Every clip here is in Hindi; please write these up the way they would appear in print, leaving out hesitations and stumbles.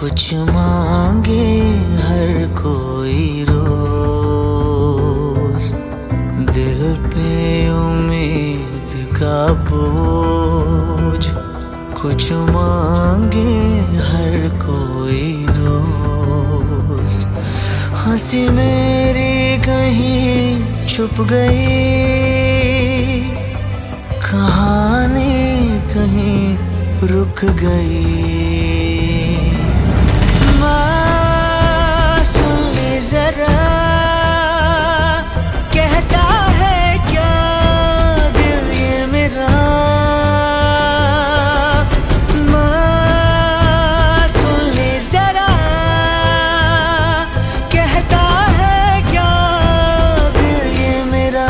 कुछ मांगे हर कोई रोज, दिल पे उम्मीद का बोझ। कुछ मांगे हर कोई रोज, हंसी मेरी कहीं छुप गई, कहानी कहीं रुक गई। सुन ले जरा, कहता है क्या दिल ये मेरा। सुन ले जरा, कहता है क्या दिल ये मेरा।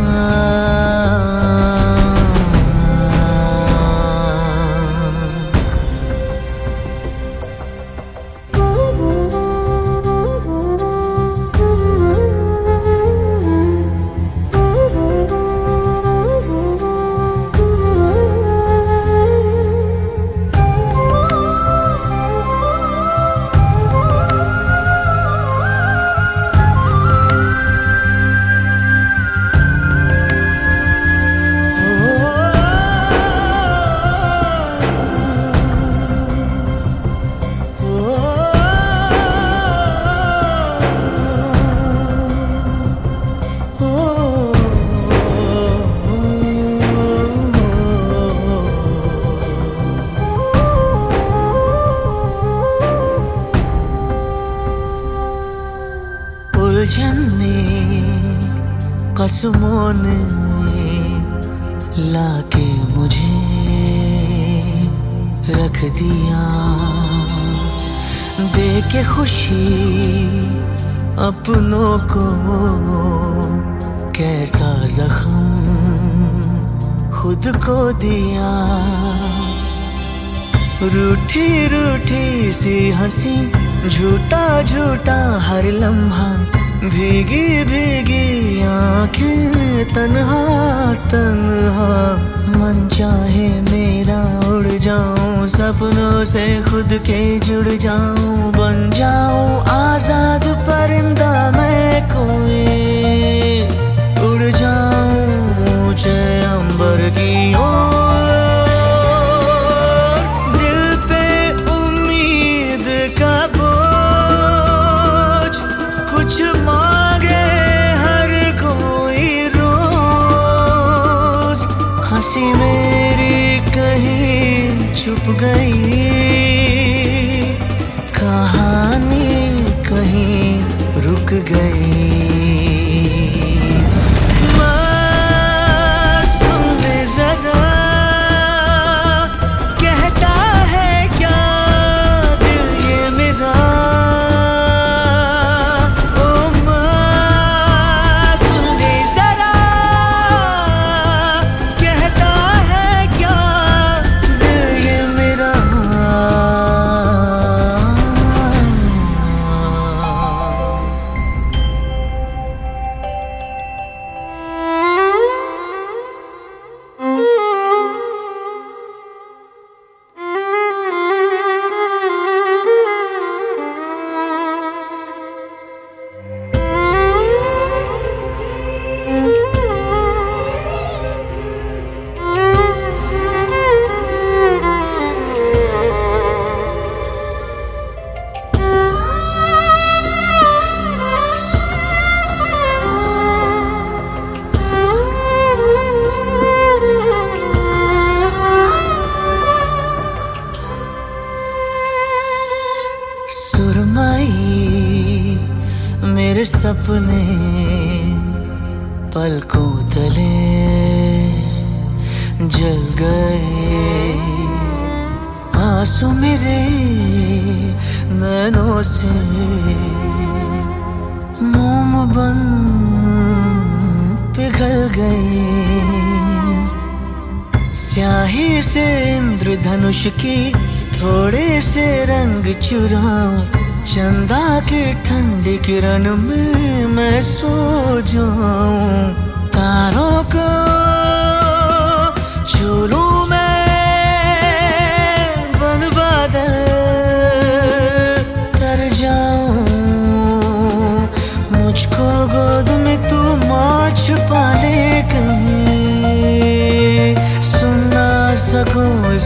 उलझन में कसमों ने लाके मुझे रख दिया, दे के खुशी अपनों को कैसा जख्म खुद को दिया। रूठी रूठी सी हंसी, झूठा झूठा हर लम्हा, भीगी भीगी आंखें, तन्हा तन्हा मन चाहे मेरा उड़ जाऊं, सपनों से खुद के जुड़ जाऊं, बन जाऊं आजाद परिंदा मैं कोई, उड़ जाऊं ऊंचे अंबर की ओर। दिल पे उम्मीद का बोझ, कुछ मांगे हर कोई रोज, हंसी मेरी कहीं छुप गई, कहानी कहीं रुक गई। सुन ले जरा, कहता है क्या दिल ये मेरा। मेरे सपने पलकों तले जल गए, आंसू मेरे नैनों से मोम बन पिघल गए। स्याही से इंद्रधनुष की थोड़े से रंग चुराऊं, चंदा की ठंडी किरण में मैं सो जाऊं, तारों को छू लूं मैं बन बादल।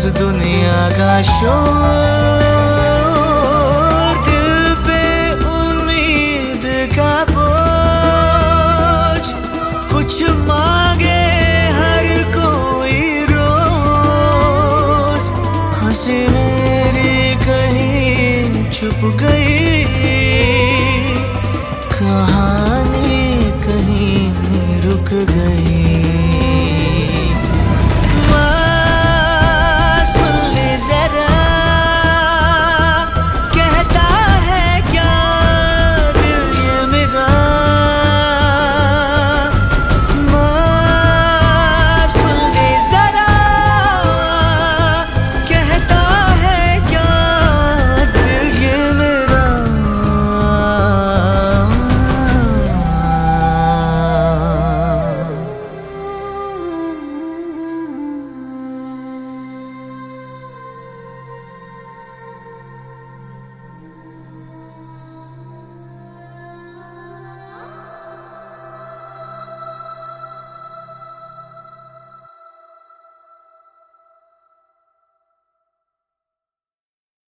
दुनिया का शोर